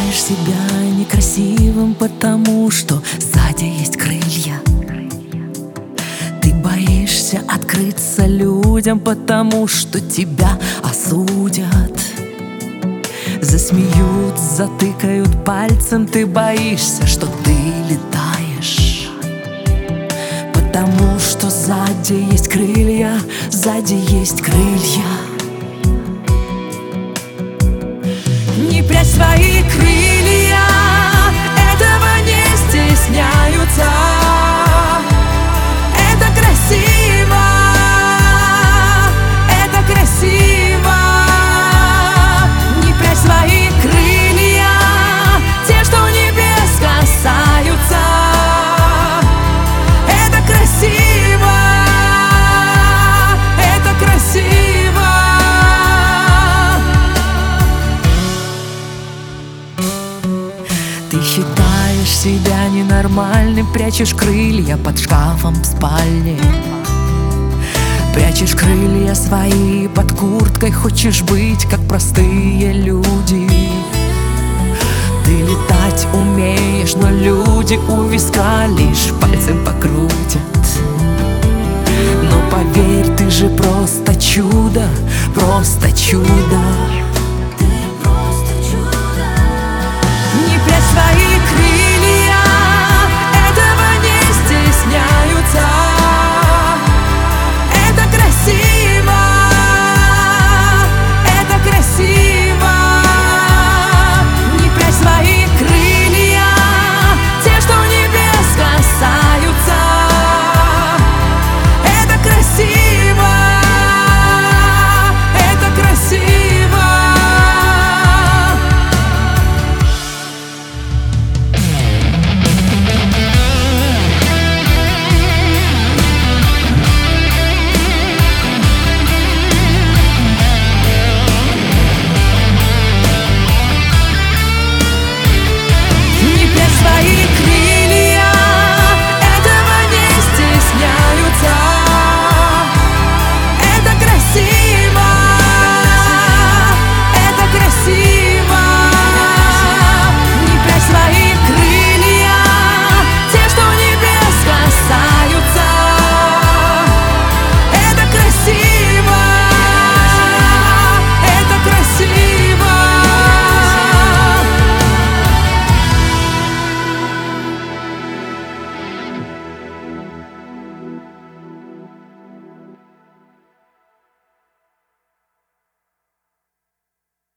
считаешь себя некрасивым, потому что сзади есть крылья. Ты боишься открыться людям, потому что тебя осудят. Засмеют, затыкают пальцем. Ты боишься, что ты летаешь, потому что сзади есть крылья, сзади есть крылья. Не прячь свои крылья, этого не стесняются. Это красиво, это красиво. Не прячь свои крылья, те, что небес касаются. Это красиво, это красиво. Ты считаешь себя ненормальным, прячешь крылья под шкафом в спальне. Прячешь крылья свои под курткой, хочешь быть как простые люди. Ты летать умеешь, но люди у виска лишь пальцем покрутят. Но поверь, ты же просто чудо, просто чудо.